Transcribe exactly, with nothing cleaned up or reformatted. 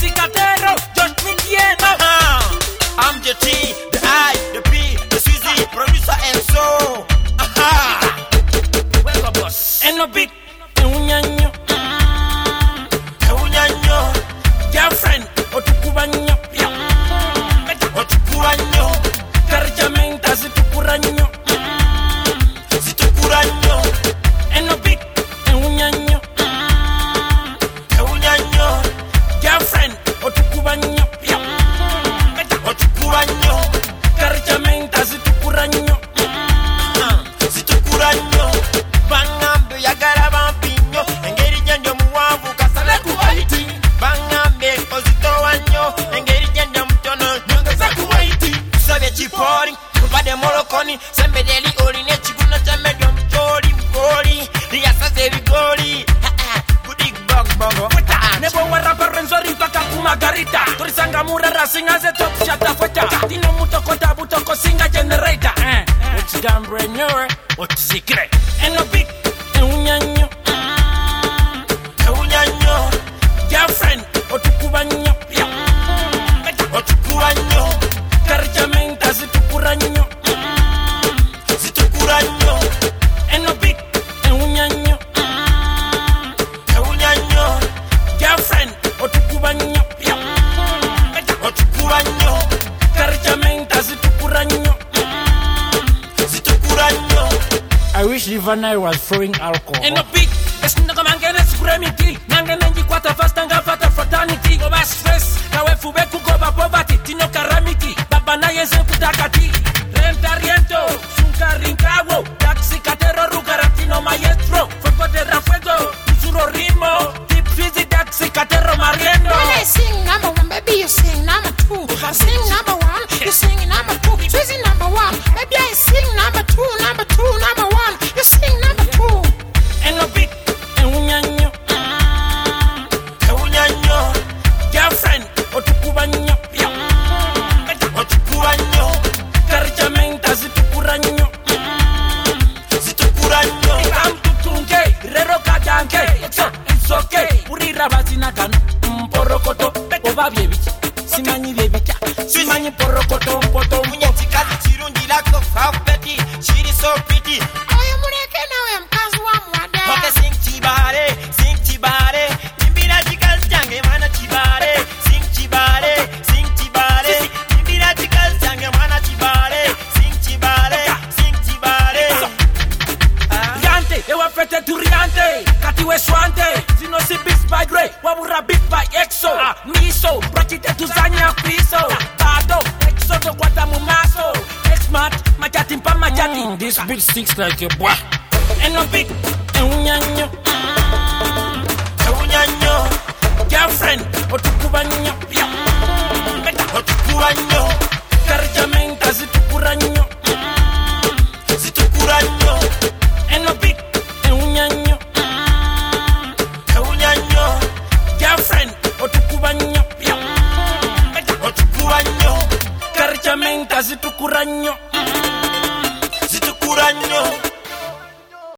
Taxi Catero, Josh Nikieno. Uh-huh. I'm the T, the I, the P, the Suzy, producer and so. Aha. Welcome, boss. And no big, un año. Un año. Girlfriend, otukubanyo. Otukubanyo. Cargamenta, si tu curaño. Si tu curaño. And no big, un año. Un año. Girlfriend, otukubanyo. Otukubanyo. Cargamenta, si tu curaño. Si tu curaño. Bangambe yagala bampinyo. Engeri jendo muwavu kasala kuwaiti. Bangambe ozito wanyo. Engeri jendo mtono nyongeza kuwaiti. Kusabye chipori. Kubade molokoni. Sembedeli oline chiguna chamedyo mchori mkori. Riyasaze bigori. Kudik bong bongo. Nebo warapa renzori mpaka kumagarita. Turisanga murara singa ze top shata feta. Dino mutokota butoko singa generator. Eh, it's damn renewal. What's secret? And no big, un año. Un año. Girlfriend, otukubanyo. Otukubanyo. Cargamenta, si tu curaño. Si tu curaño. And no big, un año. Un año. Girlfriend, otukubanyo. Otukubanyo. Cargamenta, si tu curaño. Si tu curaño. I wish Ivana was throwing alcohol. And no big, it's not a man getting supremacy. Nangana nji kwata fast and gafata fraternity. Go back stress, kawe fube kugoba poverty. Tino karamiki, baba na yense kutakati. Renta riento, sunka rinkawo. Taxi Catero rugaratino maestro. Fuego de rafuego, usuro rimo. Deep fizzy taxi Catero mariendo. When I sing number one, baby, you sing number two. I sing number one, you sing number two. Swizzy number one, baby, I sing number two, number two, number one. You sing number two. And no big, un año. Un año. Girlfriend, otukubanyo. Otukubanyo. Cargamenta, si tu curaño. Si tu curaño. I'm tutunke, rero kadanke. It's it's okay. Urira bazina kanu. Mporokoto, oba biebicha. Simanyi biebicha. Simanyi porokoto, poto. Munyachikazi chirungi lako fafeti. Shiri so pretty. Oyo mureke nawe mkazi wa mwada. Moke sing chibare, sing chibare. Nimbira chikazi change mwana chibare. Sing chibare, sing chibare. Nimbira chikazi change mwana chibare. Sing chibare, sing chibare. Riante, ewa fete tu riante. Kati we swante. Zino si bis by Dre. Wabura bit by Exo. Miso, prachite tu zanya piso. Bado, Exo do guata mumaso. X-Mat, machati mpa machati. This beat sticks like a boy. And no big, un año. Un año. Girlfriend, otukubanyo. Otukubanyo. Cargamenta, si tu curaño. Si tu curaño. And no big, un año. Un año. Girlfriend, otukubanyo. Otukubanyo. Cargamenta, si tu curaño. Si tu curaño.